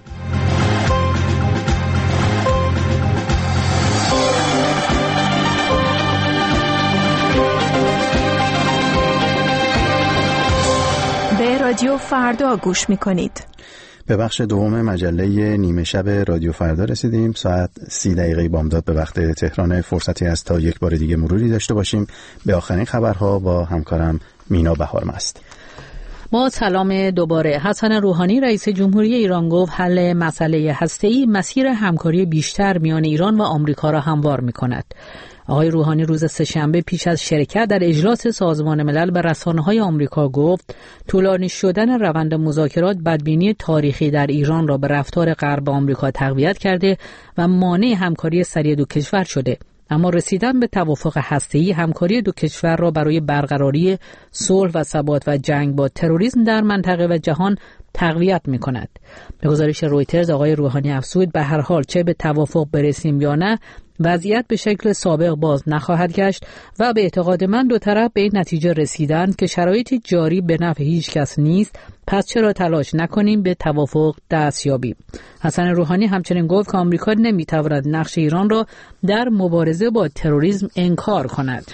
به رادیو فردا گوش میکنید. به بخش دوم مجله نیمه شب رادیو فردا رسیدیم. ساعت سی دقیقه بامداد به وقت تهران. فرصتی است تا یک بار دیگه مروری داشته باشیم به آخرین خبرها با همکارم مینا بهارمست. با سلام دوباره. حسن روحانی رئیس جمهوری ایران گفت حل مسئله هسته‌ای مسیر همکاری بیشتر میان ایران و آمریکا را هموار می‌کند. آقای روحانی روز سه‌شنبه پیش از شرکت در اجلاس سازمان ملل به رسانه‌های آمریکا گفت طولانی شدن روند مذاکرات بدبینی تاریخی در ایران را به رفتار غرب آمریکا تقویت کرده و مانع همکاری سریع دو کشور شده. اما رسیدن به توافق هسته‌ای همکاری دو کشور را برای برقراری صلح و ثبات و جنگ با تروریسم در منطقه و جهان تقویت می‌کند. به گزارش رویترز آقای روحانی افزود به هر حال چه به توافق برسیم یا نه وضعیت به شکل سابق باز نخواهد گشت و به اعتقاد من دو طرف به این نتیجه رسیدند که شرایط جاری به نفع هیچ کس نیست، پس چرا تلاش نکنیم به توافق دست یابیم. حسن روحانی همچنین گفت که آمریکا نمی‌تواند نقش ایران را در مبارزه با تروریسم انکار کند.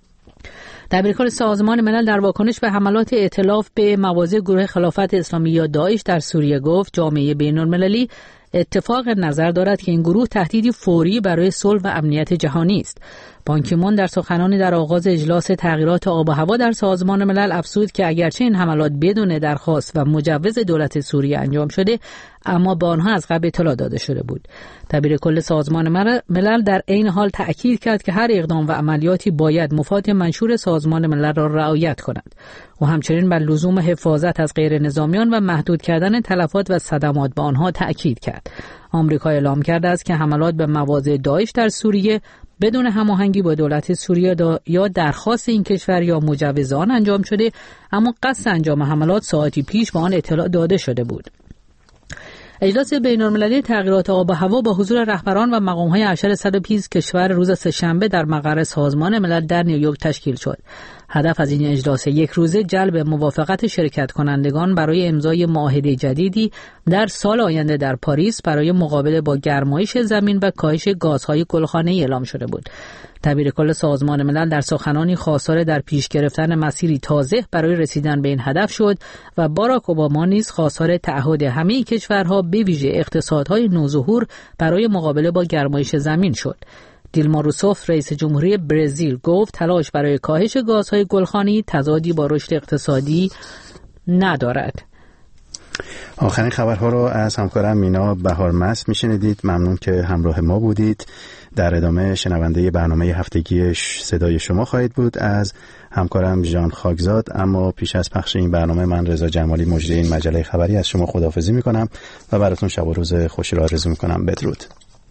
دبیرکل سازمان ملل در واکنش به حملات ائتلاف به مواضع گروه خلافت اسلامی یا داعش در سوریه گفت جامعه بین‌المللی اتفاق نظر دارد که این گروه تهدیدی فوری برای صلح و امنیت جهانی است. بان کی مون در سخنانی در آغاز اجلاس تغییرات آب و هوا در سازمان ملل افزود که اگرچه این حملات بدون درخواست و مجوز دولت سوریه انجام شده، اما به آنها از قبل اطلاع داده شده بود. دبیر کل سازمان ملل در عین حال تأکید کرد که هر اقدام و عملیاتی باید مفاد منشور سازمان ملل را رعایت کند و همچنین بر لزوم حفاظت از غیر نظامیان و محدود کردن تلفات و صدمات به آنها تأکید کرد. آمریکا اعلام کرده است که حملات به مواضع داعش در سوریه بدون هماهنگی با دولت سوریه یا درخواست این کشور یا مجوز آن انجام شده، اما قصد انجام حملات ساعتی پیش به آن اطلاع داده شده بود. اجلاس بین‌المللی تغییرات آب و هوا با حضور رهبران و مقام‌های ارشد صد و بیست کشور روز سه‌شنبه در مقر سازمان ملل در نیویورک تشکیل شد. هدف از این اجلاس یک روزه جلب موافقت شرکت کنندگان برای امضای معاهده جدیدی در سال آینده در پاریس برای مقابله با گرمایش زمین و کاهش گازهای گلخانه‌ای اعلام شده بود. دبیر کل سازمان ملل در سخنانی خواستار در پیش گرفتن مسیری تازه برای رسیدن به این هدف شد و باراک اوباما نیز خواستار تعهد همه کشورها به ویژه اقتصادهای نوظهور برای مقابله با گرمایش زمین شد. دیلما روسوف رئیس جمهوری برزیل گفت تلاش برای کاهش گازهای گلخانه‌ای تضادی با رشد اقتصادی ندارد. آخرین خبرها رو از همکارم مینا بهارمست میشنیدید. ممنون که همراه ما بودید. در ادامه شنونده برنامه هفتگی صدای شما خواهید بود از همکارم ژان خاکزاد. اما پیش از پخش این برنامه من رضا جمالی مجری این مجله خبری از شما خداحافظی میکنم و براتون شب و روز خوشی را آرزو میکنم. بدرود.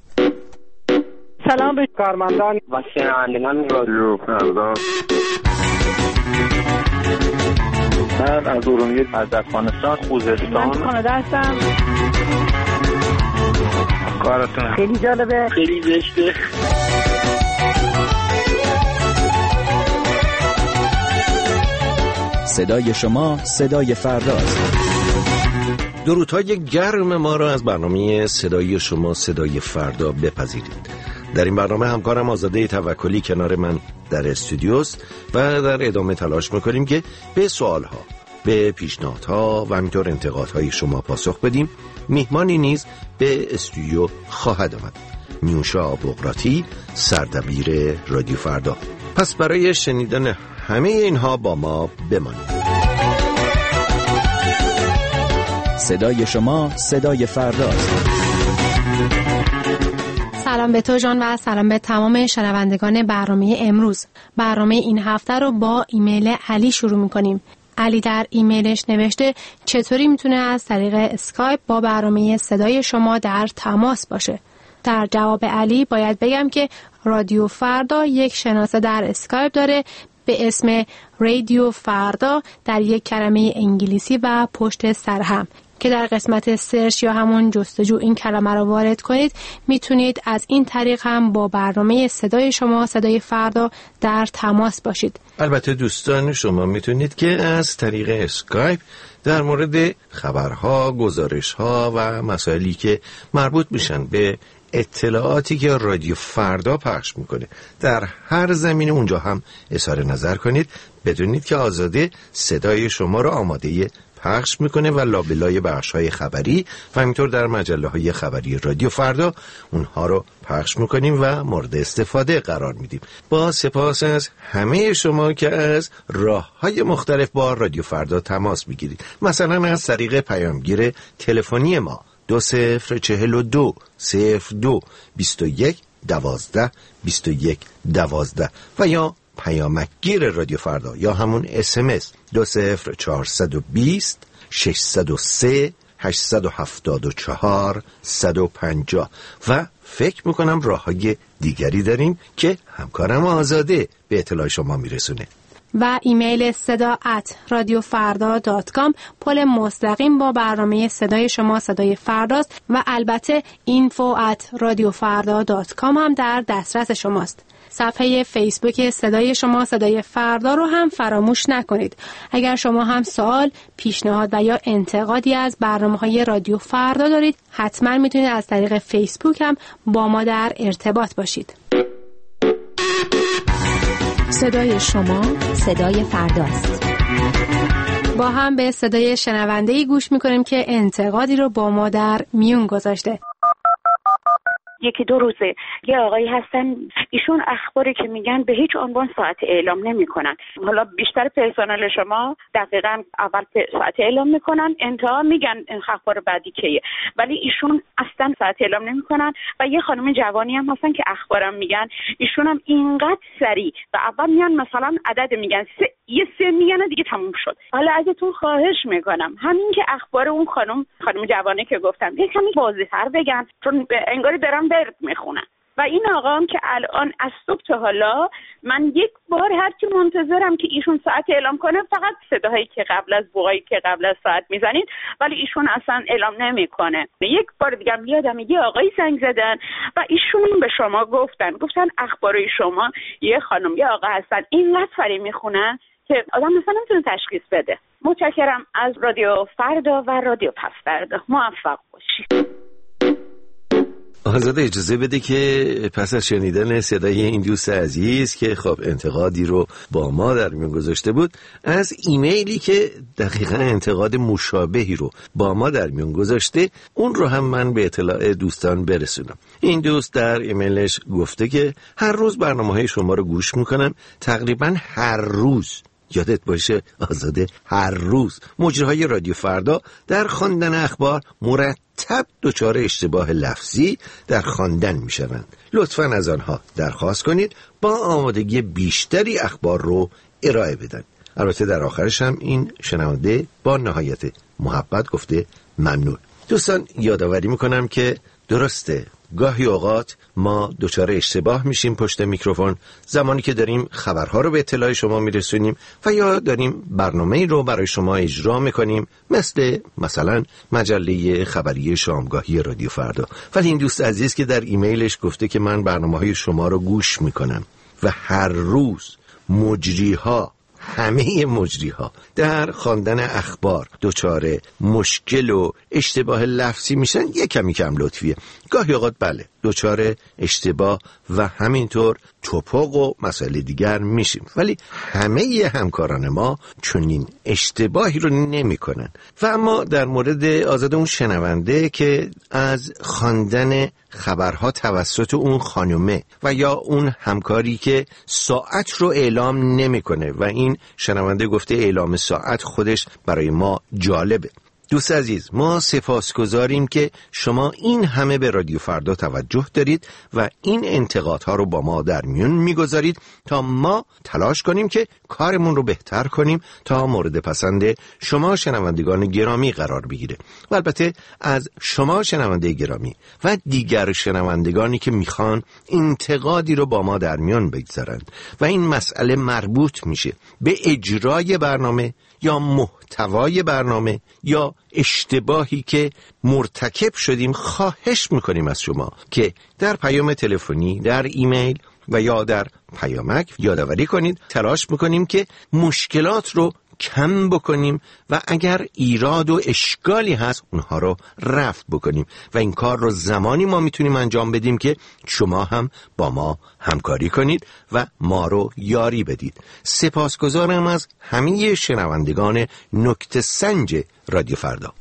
سلام به کارمندان و شنوندگان رادیو فردا. من از ارومیه از افغانستان خوزستان من کانادا هستم. کارتون خیلی جالبه، خیلی زشته. صدای شما صدای فرداست. درودهای گرم ما را از برنامه صدای شما صدای فردا بپذیرید. در این برنامه همکارم آزاده توکلی کنار من در استودیوست و در ادامه تلاش میکنیم که به سوالها، به پیشنهادها و همینطور انتقادهای شما پاسخ بدیم. میهمانی نیز به استودیو خواهد آمد. نیوشا بغراتی، سردبیر رادیو فردا. پس برای شنیدن همه اینها با ما بمانید. صدای شما صدای فرداست. سلام به تو جان و سلام به تمام شنوندگان برنامه امروز. برنامه این هفته رو با ایمیل علی شروع می‌کنیم. علی در ایمیلش نوشته چطوری میتونه از طریق اسکایپ با برنامه صدای شما در تماس باشه. در جواب علی باید بگم که رادیو فردا یک شناسه در اسکایپ داره به اسم رادیو فردا در یک کلمه انگلیسی و پشت سر هم که در قسمت سرچ یا همون جستجو این کلمه رو وارد کنید. میتونید از این طریق هم با برنامه صدای شما صدای فردا در تماس باشید. البته دوستان شما میتونید که از طریق اسکایپ در مورد خبرها، گزارشها و مسائلی که مربوط میشن به اطلاعاتی که رادیو فردا پخش میکنه در هر زمینه اونجا هم اظهار نظر کنید. بدونید که آزاده صدای شما رو آماده پخش میکنه و لابلای بخش‌های خبری و همینطور در مجله‌های خبری رادیو فردا اونها رو پخش میکنیم و مورد استفاده قرار میدیم. با سپاس از همه شما که از راه‌های مختلف با رادیو فردا تماس میگیرید. مثلا از طریق پیامگیر تلفنی ما دو صفر چهل و دو صفر دو بیست و یک دوازده بیست و یک دوازده و یا پیامکگیر رادیو فردا یا همون اس ام اس دو صفر چهارصد و بیست ششصد و سه هشتصد و هفتاد و چهار صد و پنجاه و فکر میکنم راه های دیگری داریم که همکارم آزاده به اطلاع شما میرسونه. و ایمیل صدا ات رادیو فردا دات کام پل مستقیم با برنامه صدای شما صدای فرداست و البته اینفو ات رادیو فردا دات کام هم در دسترس شماست. صفحه فیسبوک صدای شما صدای فردا رو هم فراموش نکنید. اگر شما هم سوال، پیشنهاد و یا انتقادی از برنامه‌های رادیو فردا دارید حتما میتونید از طریق فیسبوک هم با ما در ارتباط باشید. صدای شما صدای فرداست. با هم به صدای شنونده‌ای گوش میکنیم که انتقادی رو با ما در میون گذاشته. یکی دو روزه یه آقایی هستن، ایشون اخباری که میگن به هیچ عنوان ساعت اعلام نمیکنن. حالا بیشتر پرسنل شما دقیقاً اول ساعت اعلام میکنن، انتها میگن اخبار بعدی کیه، ولی ایشون اصلا ساعت اعلام نمیکنن. و یه خانم جوانی هم هستن که اخبارم میگن، ایشون هم اینقدر سریع و اول میان مثلا عدد میگن سه، یه سه میگن دیگه تموم شد. حالا ازتون خواهش میکنم همین که اخبار اون خانم خانم جوانی که گفتم یه کمی واضح‌تر بگن، چون انگاری دارم برد میخونن. و این آقا هم که الان از صبح تا حالا من یک بار هر کی منتظرم که ایشون ساعت اعلام کنه، فقط صداهایی که قبل از بوقایی که قبل از ساعت میزنید، ولی ایشون اصلا اعلام نمیکنه. یک بار دیگه یادم یه آقایی زنگ زدن و ایشون به شما گفتن گفتن اخبارای شما یه خانم یه آقا هستن اینقدر سریع میخونن که آدم مثلا نمیتونه تشخیص بده. متشکرم از رادیو فردا و رادیو پس فردا. موفق باشید. آزاده اجازه بده که پس از شنیدن صدای این دوست عزیز که خب انتقادی رو با ما در میون گذاشته بود، از ایمیلی که دقیقا انتقاد مشابهی رو با ما در میون گذاشته اون رو هم من به اطلاع دوستان برسونم. این دوست در ایمیلش گفته که هر روز برنامه‌های شما رو گوش میکنم، تقریبا هر روز. یادت باشه آزاده، هر روز مجریهای رادیو فردا در خواندن اخبار مرتب دچار اشتباه لفظی در خواندن میشوند. لطفاً از آنها درخواست کنید با آمادگی بیشتری اخبار رو ارائه بدن. البته در آخرش هم این شنونده با نهایت محبت گفته ممنون. دوستان یادآوری میکنم که درسته گاهی اوقات ما دچار اشتباه میشیم پشت میکروفون زمانی که داریم خبرها رو به اطلاع شما میرسونیم و یا داریم برنامه‌ای رو برای شما اجرا میکنیم، مثل مثلا مجله خبری شامگاهی رادیو فردا. ولی این دوست عزیز که در ایمیلش گفته که من برنامه‌های شما رو گوش میکنم و هر روز مجریها همه مجریها در خواندن اخبار دچار مشکل و اشتباه لفظی میشن یه کمی کم لطفیه. گاهی اوقات بله دچار اشتباه و همینطور توپق و مسائل دیگر میشیم، ولی همه همکاران ما چنین اشتباهی رو نمی کنن. و اما در مورد آزاده اون شنونده که از خواندن خبرها توسط اون خانومه و یا اون همکاری که ساعت رو اعلام نمیکنه و این شنونده گفته اعلام ساعت خودش برای ما جالبه. دوست عزیز، ما سپاسگزاریم که شما این همه به رادیو فردا توجه دارید و این انتقادها رو با ما در میون میگذارید تا ما تلاش کنیم که کارمون رو بهتر کنیم تا مورد پسند شما شنوندگان گرامی قرار بگیره. و البته از شما شنونده گرامی و دیگر شنوندگانی که میخوان انتقادی رو با ما در میون بگذارند و این مسئله مربوط میشه به اجرای برنامه یا محتوای برنامه یا اشتباهی که مرتکب شدیم، خواهش میکنیم از شما که در پیام تلفنی، در ایمیل و یا در پیامک یادآوری کنید. تلاش میکنیم که مشکلات رو کم بکنیم و اگر ایراد و اشکالی هست اونها رو رفع بکنیم و این کار رو زمانی ما میتونیم انجام بدیم که شما هم با ما همکاری کنید و ما رو یاری بدید. سپاسگزارم از همه شنوندگان نکته سنج رادیو فردا.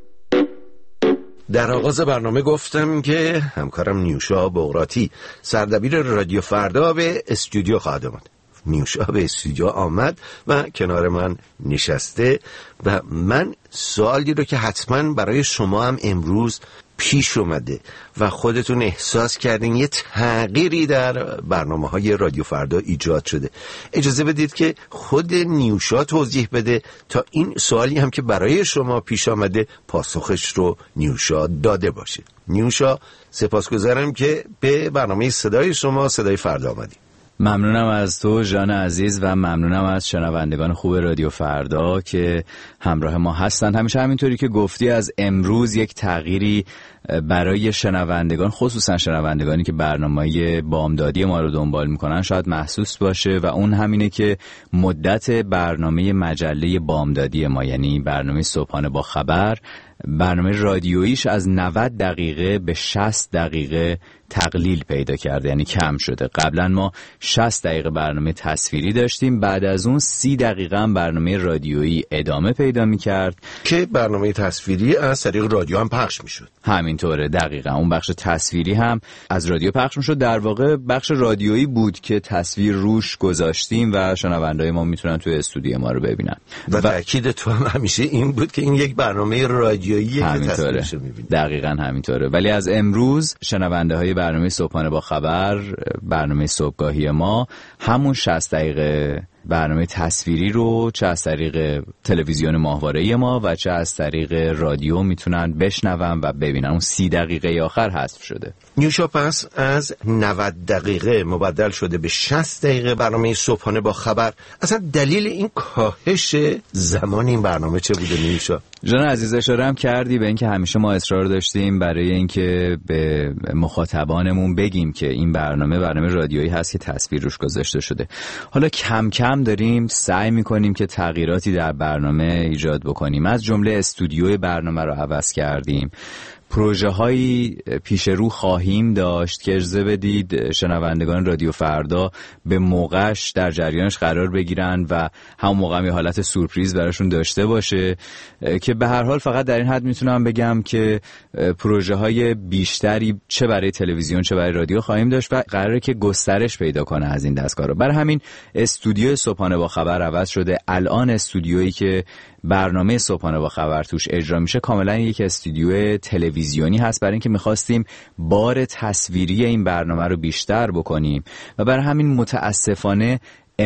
در آغاز برنامه گفتم که همکارم نیوشا بغراتی سردبیر رادیو فردا به استودیو خواهد آمد. نیوشا به استودیو آمد و کنار من نشسته و من سوالی رو که حتما برای شما هم امروز پیش اومده و خودتون احساس کردین یه تغییری در برنامه‌های رادیو فردا ایجاد شده، اجازه بدید که خود نیوشا توضیح بده تا این سوالی هم که برای شما پیش آمده پاسخش رو نیوشا داده باشه. نیوشا، سپاسگزارم که به برنامه صدای شما صدای فردا آمدید. ممنونم از تو جان عزیز و ممنونم از شنوندگان خوب رادیو فردا که همراه ما هستند. همیشه همینطوری که گفتی از امروز یک تغییری برای شنوندگان، خصوصا شنوندگانی که برنامه بامدادی ما رو دنبال میکنن شاید محسوس باشه و اون همینه که مدت برنامه مجله بامدادی ما، یعنی برنامه صبحانه با خبر، برنامه رادیویش از نود دقیقه به شصت دقیقه تقلیل پیدا کرده، یعنی کم شده. قبلا ما شصت دقیقه برنامه تصویری داشتیم، بعد از اون سی دقیقه هم برنامه رادیویی ادامه پیدا میکرد که برنامه تصویری از طریق رادیو هم پخش میشد. همینطوره، دقیقا اون بخش تصویری هم از رادیو پخش میشد. در واقع بخش رادیویی بود که تصویر روش گذاشتیم و شنوندای ما میتونن توی استودیو ما رو ببینن. و, و تاکید تو هم همیشه این بود که این یک برنامه رادیویی که تصویرش میبینیم. دقیقاً همینطوره. ولی از امروز شنونده های برنامه صبحانه با خبر، برنامه صبحگاهی ما، همون شصت دقیقه برنامه تصویری رو چه از طریق تلویزیون ماهواره ما و چه از طریق رادیو میتونن بشنون و ببینن. اون سی دقیقه آخر حذف شده. نیوشا، پس از نود دقیقه مبدل شده به شصت دقیقه برنامه صبحانه با خبر. اصلا دلیل این کاهش زمان این برنامه چه بوده نیوشا؟ جان عزیز، اشاره هم کردی به اینکه همیشه ما اصرار داشتیم برای اینکه به مخاطبانمون بگیم که این برنامه برنامه رادیویی هست که تصویر روش گذاشته شده. حالا کم کم داریم سعی میکنیم که تغییراتی در برنامه ایجاد بکنیم. از جمله استودیوی برنامه رو عوض کردیم. پروژه هایی پیش رو خواهیم داشت که اجازه بدید شنوندگان رادیو فردا به موقعش در جریانش قرار بگیرن و همون موقع هم یه حالت سورپریز براشون داشته باشه که به هر حال فقط در این حد میتونم بگم که پروژه های بیشتری چه برای تلویزیون چه برای رادیو خواهیم داشت و قراره که گسترش پیدا کنه از این دستگاه رو. برای همین استودیو صبحانه با خبر عوض شده. الان استودیویی که برنامه صبحانه با خبر توش اجرا میشه کاملا یک استودیو تلویزیونی هست، برای اینکه میخواستیم بار تصویری این برنامه رو بیشتر بکنیم و برای همین متاسفانه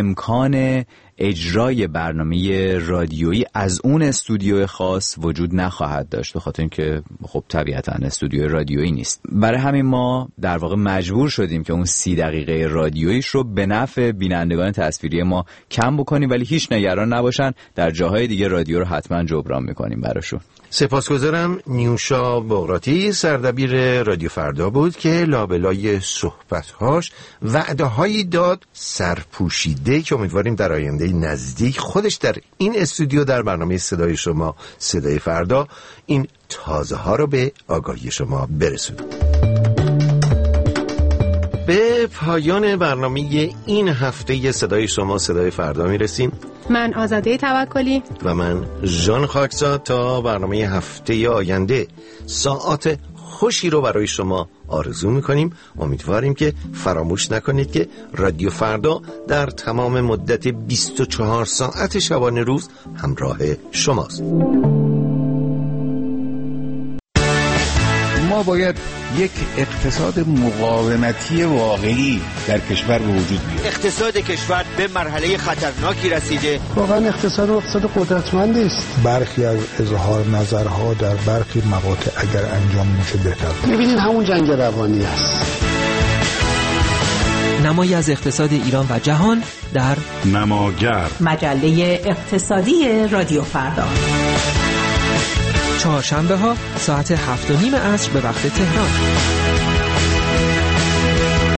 امکان اجرای برنامه رادیویی از اون استودیو خاص وجود نخواهد داشت، به خاطر اینکه خب طبیعتاً استودیو رادیویی نیست. برای همین ما در واقع مجبور شدیم که اون سی دقیقه رادیوییش رو به نفع بینندگان تصویری ما کم بکنیم، ولی هیچ نگران نباشن، در جاهای دیگه رادیو رو حتما جبران میکنیم براشون. سپاسگزارم. نیوشا بغراتی سردبیر رادیو فردا بود که لابلای صحبت‌هاش وعده‌هایی داد سرپوشیده که امیدواریم در آینده آینده نزدیک خودش در این استودیو در برنامه صدای شما صدای فردا این تازه ها رو به آگاهی شما برسونه. به پایان برنامه این هفته صدای شما صدای فردا میرسیم. من آزاده توکلی و من ژان خاکزاد. تا برنامه هفته آینده ساعات خوشی رو برای شما آرزو میکنیم. امیدواریم که فراموش نکنید که رادیو فردا در تمام مدت بیست و چهار ساعت شبانه روز همراه شماست. ما باید یک اقتصاد مقاومتی واقعی در کشور به وجود بیاریم. اقتصاد کشور به مرحله خطرناکی رسیده. واقعا اقتصاد اقتصاد قدرتمندی است. برخی از اظهار نظرها در برخی مقاطع اگر انجام میشه بهتر. می‌بینید همون جنگ روانی است. نمایی از اقتصاد ایران و جهان در نماگر، مجله اقتصادی رادیو فردا. چهارشنبه ها ساعت هفت و نیم عصر به وقت تهران.